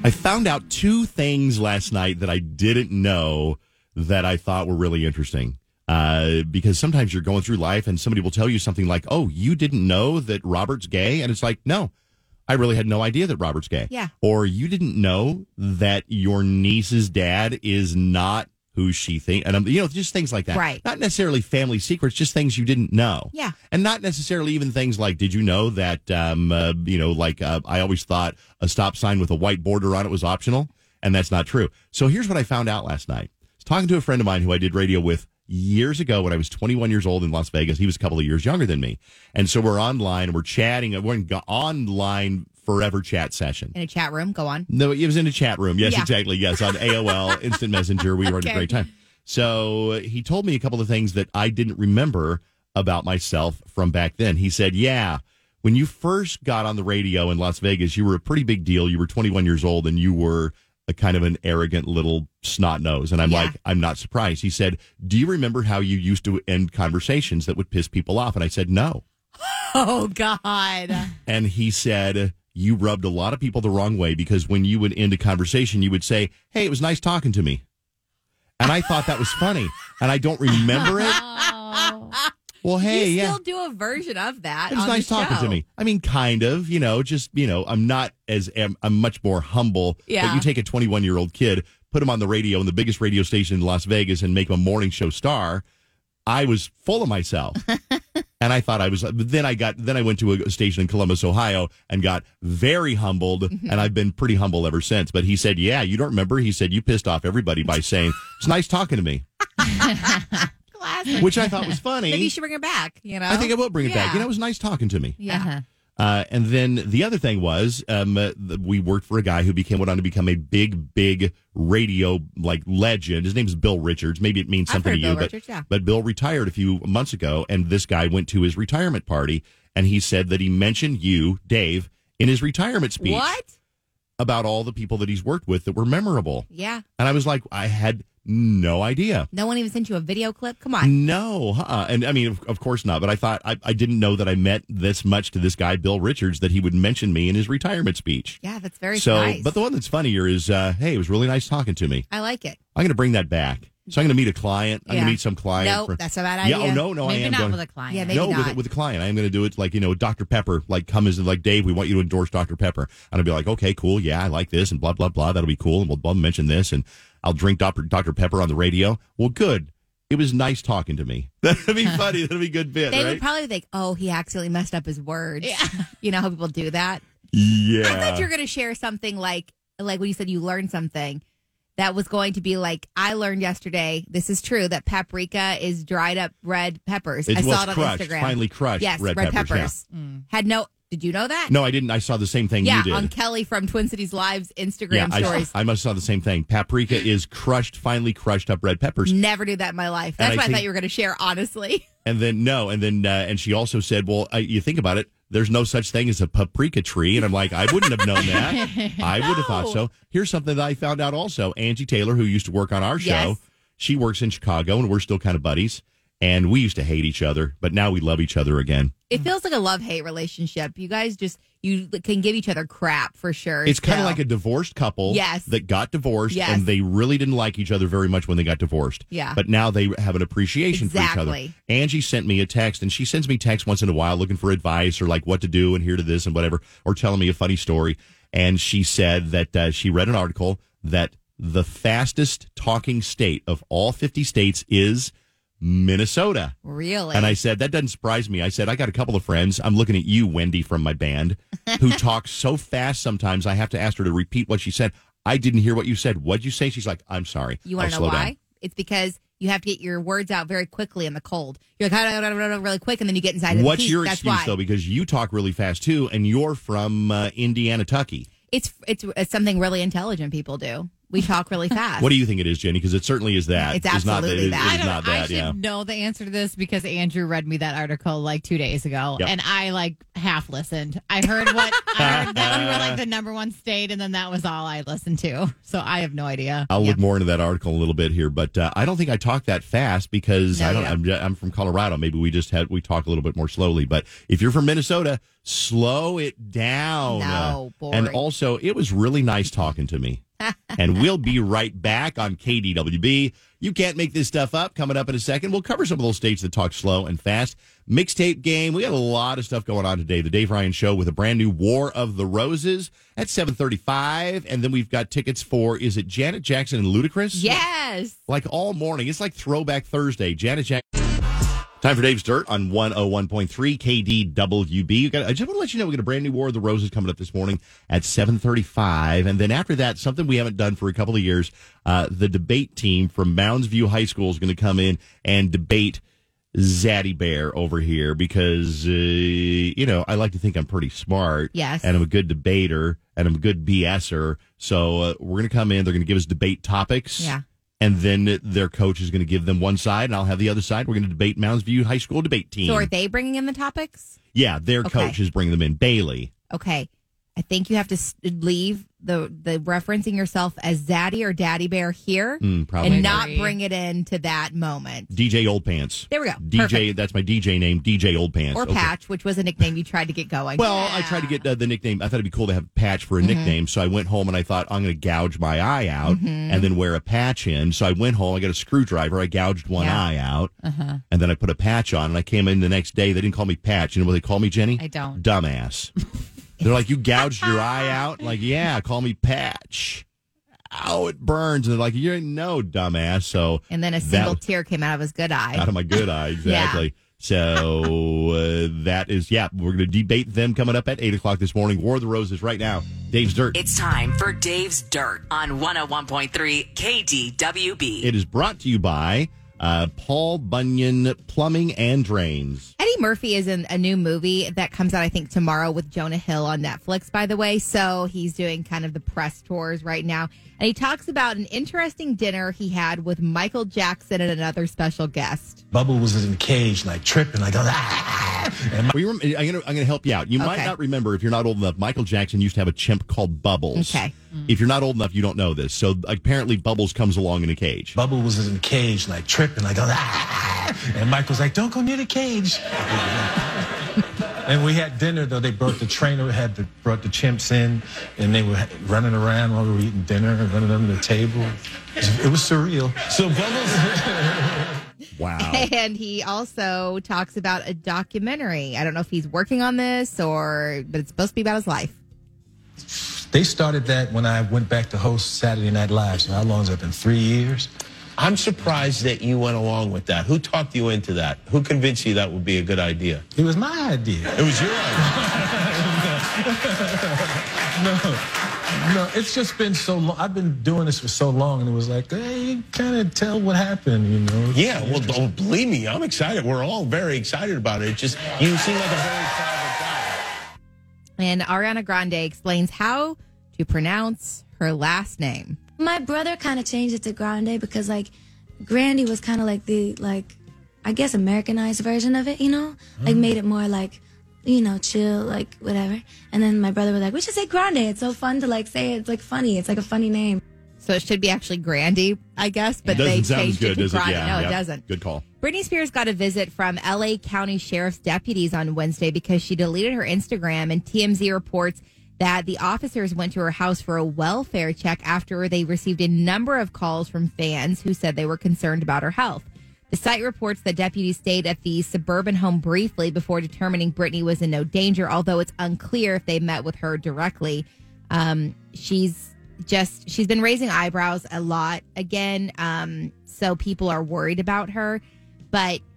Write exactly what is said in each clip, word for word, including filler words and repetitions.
I found out two things last night that I didn't know that I thought were really interesting. Uh, because sometimes you're going through life and somebody will tell you something like, oh, you didn't know that Robert's gay? And it's like, no, I really had no idea that Robert's gay. Yeah. Or you didn't know that your niece's dad is not who she thinks. And, um, you know, just things like that. Right. Not necessarily family secrets, just things you didn't know. Yeah. And not necessarily even things like, did you know that, um, uh, you know, like uh, I always thought a stop sign with a white border on it was optional. And that's not true. So here's what I found out last night. I was talking to a friend of mine who I did radio with years ago when I was twenty-one years old in Las Vegas. He was a couple of years younger than me. And so we're online and we're chatting. We're in online forever chat session. In a chat room, go on. No, it was in a chat room. Yes, Yeah. exactly. Yes, on A O L, Instant Messenger. We were Okay. having a great time. So he told me a couple of things that I didn't remember about myself from back then. He said, yeah, when you first got on the radio in Las Vegas, you were a pretty big deal. You were twenty-one years old and you were a kind of an arrogant little snot nose. And I'm Yeah. like, I'm not surprised. He said, do you remember how you used to end conversations that would piss people off? And I said, no. Oh, God. And he said, you rubbed a lot of people the wrong way because when you would end a conversation, you would say, hey, it was nice talking to me. And I thought that was funny. And I don't remember it. Oh. Well, hey, you yeah. still do a version of that. It was on nice the talking show. to me. I mean, kind of, you know, just, you know, I'm not as, I'm, I'm much more humble. Yeah. But you take a twenty-one-year-old kid, put him on the radio in the biggest radio station in Las Vegas and make him a morning show star. I was full of myself. And I thought I was, but then I got, then I went to a station in Columbus, Ohio and got very humbled. Mm-hmm. And I've been pretty humble ever since. But he said, yeah, you don't remember? He said, you pissed off everybody by saying, it's nice talking to me, Classic. which I thought was funny. Maybe you should bring her back, you know? I think I will bring it back. Yeah. You know, it was nice talking to me. Yeah. Uh-huh. Uh, and then the other thing was, um, uh, th- we worked for a guy who became went on to become a big, big radio like legend. His name is Bill Richards. Maybe it means I've something heard to you, Bill but Richards, yeah. but Bill retired a few months ago, and this guy went to his retirement party, and he said that he mentioned you, Dave, in his retirement speech What? about all the people that he's worked with that were memorable. Yeah. And I was like, I had no idea. No one even sent you a video clip? Come on. No, uh-uh. And I mean, of, of course not. But I thought I, I didn't know that I meant this much to this guy, Bill Richards, that he would mention me in his retirement speech. Yeah, that's very So, nice. but the one that's funnier is, uh, hey, it was really nice talking to me. I like it. I'm going to bring that back. So I'm going to meet a client. I'm Yeah. going to meet some client. No, for- that's a bad idea. Yeah, oh no, no, Maybe I am not going. with a client. Yeah, maybe no, not. with, with a client. I'm going to do it like, you know, Doctor Pepper, like come as like, Dave, we want you to endorse Doctor Pepper. And I'll be like, okay, cool. Yeah, I like this and blah, blah, blah. That'll be cool. And we'll, we'll mention this and I'll drink Doctor Doctor Pepper on the radio. Well, good. It was nice talking to me. That'd be funny. That'd be a good bit, They right? would probably think, oh, he accidentally messed up his words. Yeah. You know how people do that? yeah. I thought you were going to share something like, like when you said you learned something that was going to be like, I learned yesterday, this is true, that paprika is dried up red peppers. It I was saw it on crushed, Instagram. finely crushed Yes, red red, peppers, peppers. Had no, did you know that? No, I didn't. I saw the same thing Yeah, you did. on Kelly from Twin Cities Live's Instagram yeah, I, stories. I must have saw the same thing. Paprika is crushed, finely crushed up red peppers. Never did that in my life. That's And I what I think- thought you were going to share, honestly. And then, no, and then, uh, and she also said, well, uh, you think about it, there's no such thing as a paprika tree. And I'm like, I wouldn't have known that. I would have thought so. Here's something that I found out also. Angie Taylor, who used to work on our show, Yes. she works in Chicago, and we're still kind of buddies. And we used to hate each other, but now we love each other again. It feels like a love-hate relationship. You guys just, you can give each other crap for sure. It's kind of still. like a divorced couple Yes. that got divorced, Yes. and they really didn't like each other very much when they got divorced. Yeah. But now they have an appreciation for each Exactly. other. Angie sent me a text, and she sends me texts once in a while looking for advice or like what to do and here to this and whatever, or telling me a funny story. And she said that uh, she read an article that the fastest talking state of all fifty states is Minnesota. Really? And I said, that doesn't surprise me. I said, I got a couple of friends. I'm looking at you, Wendy, from my band, who talk so fast sometimes I have to ask her to repeat what she said. I didn't hear what you said. What'd you say? She's like, I'm sorry. You want I'll to know slow why? down. It's because you have to get your words out very quickly in the cold. You're like, I don't know, really quick, and then you get inside of the What's heat. your That's excuse, why. though? Because you talk really fast, too, and you're from uh, Indiana, Tucky. It's, it's it's something really intelligent people do. we talk really fast. What do you think it is, Jenny? Because it certainly is that. It's not absolutely that. It- that. it I is don't. not I that. should Yeah. know the answer to this because Andrew read me that article like two days ago, Yep. and I like half listened. I heard what I heard that we were like the number one state, and then that was all I listened to. So I have no idea. I'll Yep. look more into that article in a little bit here, but uh, I don't think I talk that fast because No, I don't. you I'm, ju- I'm from Colorado. Maybe we just had we talk a little bit more slowly. But if you're from Minnesota, slow it down. No, Uh, and boring. also, it was really nice talking to me. And we'll be right back on K D W B. You can't make this stuff up. Coming up in a second, we'll cover some of those states that talk slow and fast. Mixtape game. We got a lot of stuff going on today. The Dave Ryan Show with a brand new War of the Roses at seven thirty-five. And then we've got tickets for, is it Janet Jackson and Ludacris? Yes. Like all morning. It's like Throwback Thursday. Janet Jackson. Time for Dave's Dirt on one oh one point three K D W B. You got, I just want to let you know we got a brand new War of the Roses coming up this morning at seven thirty-five. And then after that, something we haven't done for a couple of years, uh, the debate team from Mounds View High School is going to come in and debate Zaddy Bear over here because, uh, you know, I like to think I'm pretty smart. Yes. And I'm a good debater and I'm a good BSer. So uh, we're going to come in. They're going to give us debate topics. Yeah. And then their coach is going to give them one side, and I'll have the other side. We're going to debate Mounds View High School debate team. So are they bringing in the topics? Yeah, their Okay. coach is bringing them in. Bailey. Okay. I think you have to s- leave the the referencing yourself as Zaddy or Daddy Bear here Mm, probably. and not Agree. bring it into that moment. D J Old Pants. There we go. D J, Perfect. that's my D J name, D J Old Pants. Or Okay. Patch, which was a nickname you tried to get going. Well, I tried to get uh, the nickname. I thought it'd be cool to have Patch for a Mm-hmm. nickname. So I went home and I thought, I'm going to gouge my eye out Mm-hmm. and then wear a patch in. So I went home. I got a screwdriver. I gouged one Yeah. eye out. Uh-huh. And then I put a patch on. And I came in the next day. They didn't call me Patch. You know what they call me, Jenny? I don't. Dumbass. They're like, you gouged your eye out? Like, yeah, call me Patch. Ow, it burns. And they're like, you're no dumbass. So And then a that single was- tear came out of his good eye. out of my good eye, exactly. So uh, that is, yeah, we're going to debate them coming up at eight o'clock this morning. War of the Roses right now. Dave's Dirt. It's time for Dave's Dirt on one oh one point three K D W B. It is brought to you by uh, Paul Bunyan Plumbing and Drains. Eddie Murphy is in a new movie that comes out, I think, tomorrow with Jonah Hill on Netflix, by the way. So he's doing kind of the press tours right now. And he talks about an interesting dinner he had with Michael Jackson and another special guest. Bubba was in the cage, like tripping, like, ah! And Well, you rem- I'm going to I'm going to help you out. You might Okay. not remember if you're not old enough. Michael Jackson used to have a chimp called Bubbles. Okay. If you're not old enough, you don't know this. So apparently, Bubbles comes along in a cage. Bubba was in the cage, like tripping, like, ah! And Michael's like, don't go near the cage. And we had dinner, though. They brought the trainer, had the, brought the chimps in, and they were running around while we were eating dinner, running under the table. It was surreal. So Bubbles... Wow. And he also talks about a documentary. I don't know if he's working on this or, but it's supposed to be about his life. They started that when I went back to host Saturday Night Live. So how long has that been? Three years? I'm surprised that you went along with that. Who talked you into that? Who convinced you that would be a good idea? It was my idea. It was your idea. No, no, it's just been so long. I've been doing this for so long, and it was like, hey, you kind of tell what happened, you know? Yeah, well, don't believe me. I'm excited. We're all very excited about it. It just, you seem like a very private guy. And Ariana Grande explains how to pronounce her last name. My brother kind of changed it to Grande because, like, Grandy was kind of like the, like, I guess Americanized version of it, you know? Like, made it more, like, you know, chill, like, whatever. And then my brother was like, we should say Grande. It's so fun to, like, say it. It's, like, funny. It's, like, a funny name. So it should be actually Grandy, I guess, but It doesn't they sound as changed good, it to does it? Grande. Yeah, no, yeah. it doesn't. Good call. Britney Spears got a visit from L A County Sheriff's deputies on Wednesday because she deleted her Instagram, and T M Z reports that the officers went to her house for a welfare check after they received a number of calls from fans who said they were concerned about her health. The site reports that deputies stayed at the suburban home briefly before determining Britney was in no danger, although it's unclear if they met with her directly. Um, she's just, she's been raising eyebrows a lot again, um, so people are worried about her. But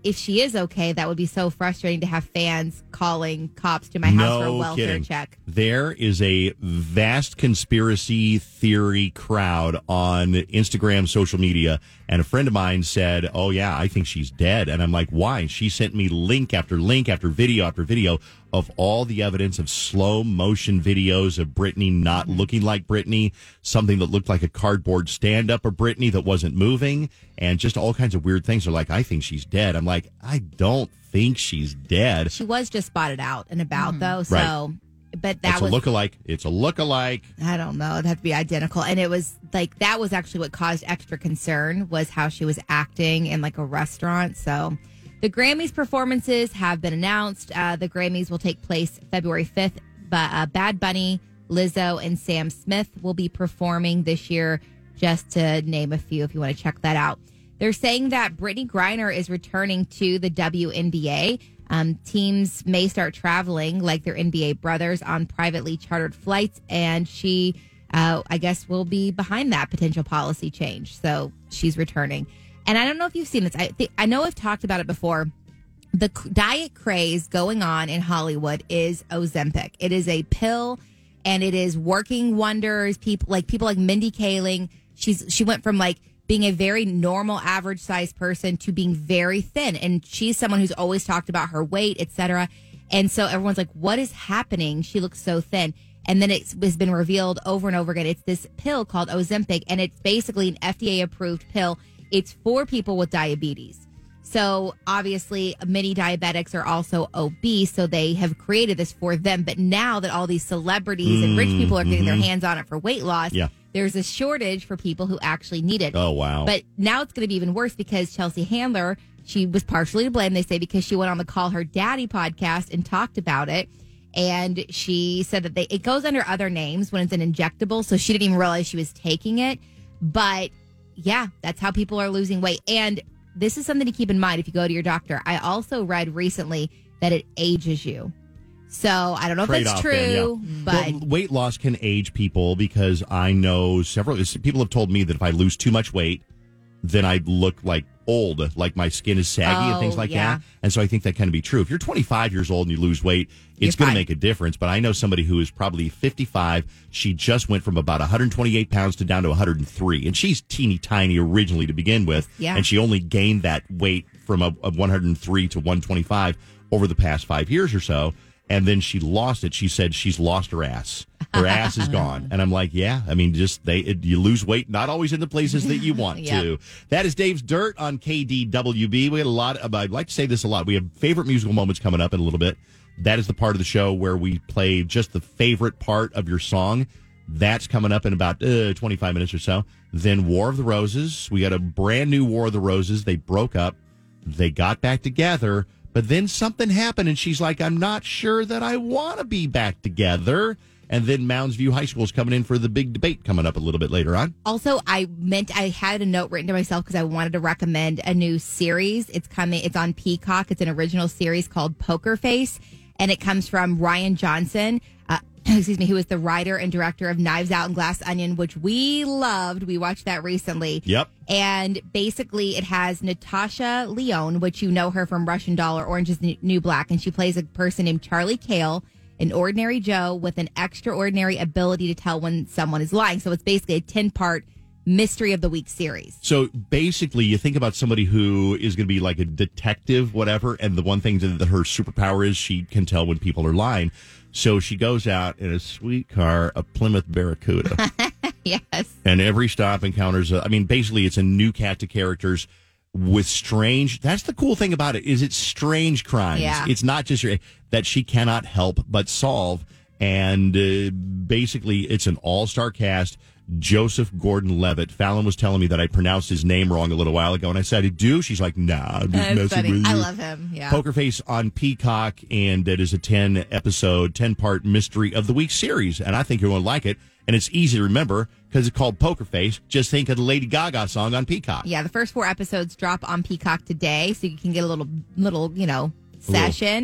if she is okay, that would be so frustrating to have fans calling cops to my house for a No welfare kidding. check. There is a vast conspiracy theory crowd on Instagram, social media, and a friend of mine said, oh, yeah, I think she's dead. And I'm like, why? And she sent me link after link after video after video of all the evidence of slow motion videos of Britney not looking like Britney, something that looked like a cardboard stand-up of Britney that wasn't moving, and just all kinds of weird things. They're like, I think she's dead. I'm like, I don't think she's dead. She was just spotted out and about, though. So, Right. but that That's was a lookalike. It's a lookalike. I don't know. It'd have to be identical. And it was like, that was actually what caused extra concern was how she was acting in like a restaurant. So the Grammys performances have been announced. Uh, the Grammys will take place February fifth. But uh, Bad Bunny, Lizzo, and Sam Smith will be performing this year, just to name a few if you want to check that out. They're saying that Brittany Griner is returning to the W N B A. Um, teams may start traveling like their N B A brothers on privately chartered flights, and she, uh, I guess, will be behind that potential policy change. So she's returning. And I don't know if you've seen this. I think, I know I've talked about it before. The c- diet craze going on in Hollywood is Ozempic. It is a pill, and it is working wonders. People like people like Mindy Kaling. She's she went from like being a very normal, average sized person to being very thin. And she's someone who's always talked about her weight, et cetera. And so everyone's like, what is happening? She looks so thin. And then it's, it's been revealed over and over again. It's this pill called Ozempic, and it's basically an F D A approved pill. It's for people with diabetes. So obviously many diabetics are also obese, so they have created this for them. But now that all these celebrities and rich people are getting their hands on it for weight loss, Yeah. there's a shortage for people who actually need it. Oh, wow. But now it's going to be even worse because Chelsea Handler, she was partially to blame, they say, because she went on the Call Her Daddy podcast and talked about it. And she said that they it goes under other names when it's an injectable, so she didn't even realize she was taking it. But yeah, that's how people are losing weight. And this is something to keep in mind if you go to your doctor. I also read recently that it ages you. So I don't know if Trade that's off true, then, yeah. but Well, weight loss can age people because I know several people have told me that if I lose too much weight, then I look like old, like my skin is saggy Oh, and things like yeah. that. And so I think that can be true. If you're twenty-five years old and you lose weight, it's You're going to fine. make a difference. But I know somebody who is probably fifty-five. She just went from about one hundred twenty-eight pounds to down to one hundred three. And she's teeny tiny originally to begin with. Yeah. And she only gained that weight from a, a one hundred three to one twenty-five over the past five years or so. And then she lost it. She said she's lost her ass. Her ass is gone. And I'm like, yeah, I mean, just they it, you lose weight, not always in the places that you want Yep. to. That is Dave's Dirt on K D W B. We had a lot of, I'd like to say this a lot. We have favorite musical moments coming up in a little bit. That is the part of the show where we play just the favorite part of your song. That's coming up in about uh, twenty-five minutes or so. Then War of the Roses. We got a brand new War of the Roses. They broke up. They got back together. But then something happened, and she's like, I'm not sure that I want to be back together. And then Mounds View High School is coming in for the big debate coming up a little bit later on. also, I meant I had a note written to myself because I wanted to recommend a new series. It's coming. It's on Peacock. It's an original series called Poker Face, and it comes from Ryan Johnson. Uh, excuse me, who is the writer and director of Knives Out and Glass Onion, which we loved. We watched that recently. Yep. And basically, it has Natasha Lyonne, which you know her from Russian Doll or Orange is the New Black, and she plays a person named Charlie Cale, an ordinary Joe with an extraordinary ability to tell when someone is lying. So it's basically a ten-part Mystery of the Week series. So basically, you think about somebody who is going to be like a detective, whatever, and the one thing that her superpower is she can tell when people are lying. So she goes out in a sweet car, a Plymouth Barracuda. Yes. And every stop encounters, a, I mean, basically it's a new cast of characters with strange, that's the cool thing about it, is it's strange crimes. Yeah. It's not just your, that she cannot help but solve. And uh, basically it's an all-star cast. Joseph Gordon-Levitt. Fallon was telling me that I pronounced his name wrong a little while ago, and I said I do. She's like, nah, I'm just That's messing funny. with you. I love him. Yeah. Poker Face on Peacock, and it is a ten-episode, ten-part Mystery of the Week series, and I think you're going to like it. And it's easy to remember because it's called Poker Face. Just think of the Lady Gaga song on Peacock. Yeah, the first four episodes drop on Peacock today, so you can get a little, little, you know, session. Yep.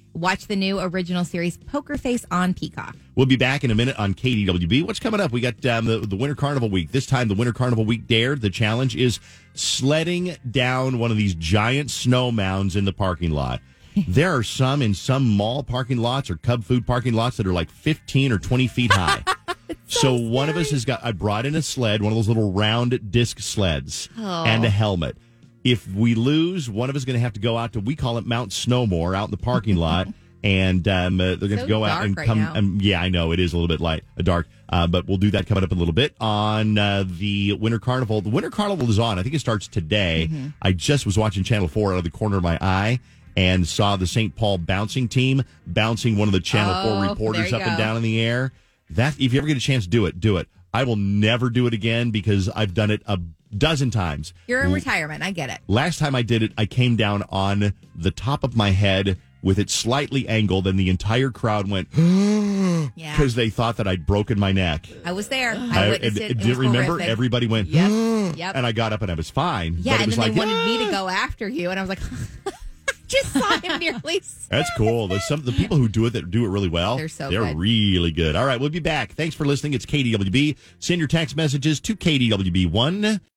Watch the new original series Poker Face on Peacock. We'll be back in a minute on K D W B. What's coming up? We got um, the, the Winter Carnival Week. This time, the Winter Carnival Week Dare. The challenge is sledding down one of these giant snow mounds in the parking lot. There are some in some mall parking lots or Cub Food parking lots that are like fifteen or twenty feet high. so so one of us has got, I brought in a sled, one of those little round disc sleds, Oh. and a helmet. If we lose, one of us is going to have to go out to, we call it Mount Snowmore, out in the parking lot. And um, uh, they're going to So go out dark and right come. now. Um, yeah, I know it is a little bit light, uh, dark, uh, but we'll do that coming up in a little bit on uh, the Winter Carnival. The Winter Carnival is on. I think it starts today. Mm-hmm. I just was watching Channel Four out of the corner of my eye and saw the Saint Paul bouncing team bouncing one of the Channel Oh, Four there reporters you up and go. down in the air. That if you ever get a chance to do it, do it. I will never do it again because I've done it a dozen times. You're in retirement. I get it. Last time I did it, I came down on the top of my head with it slightly angled, and the entire crowd went Yeah. because they thought that I'd broken my neck. I was there. I witnessed and- it. and It did was remember? horrific. Everybody went, Yep. Yep. and I got up and I was fine. Yeah, but it and was then like, they wanted me to go after you, and I was like, just saw him nearly. That's cool. There's some the people who do it that do it really well. They're so They're good. really good. All right, we'll be back. Thanks for listening. It's K D W B. Send your text messages to K D W B one.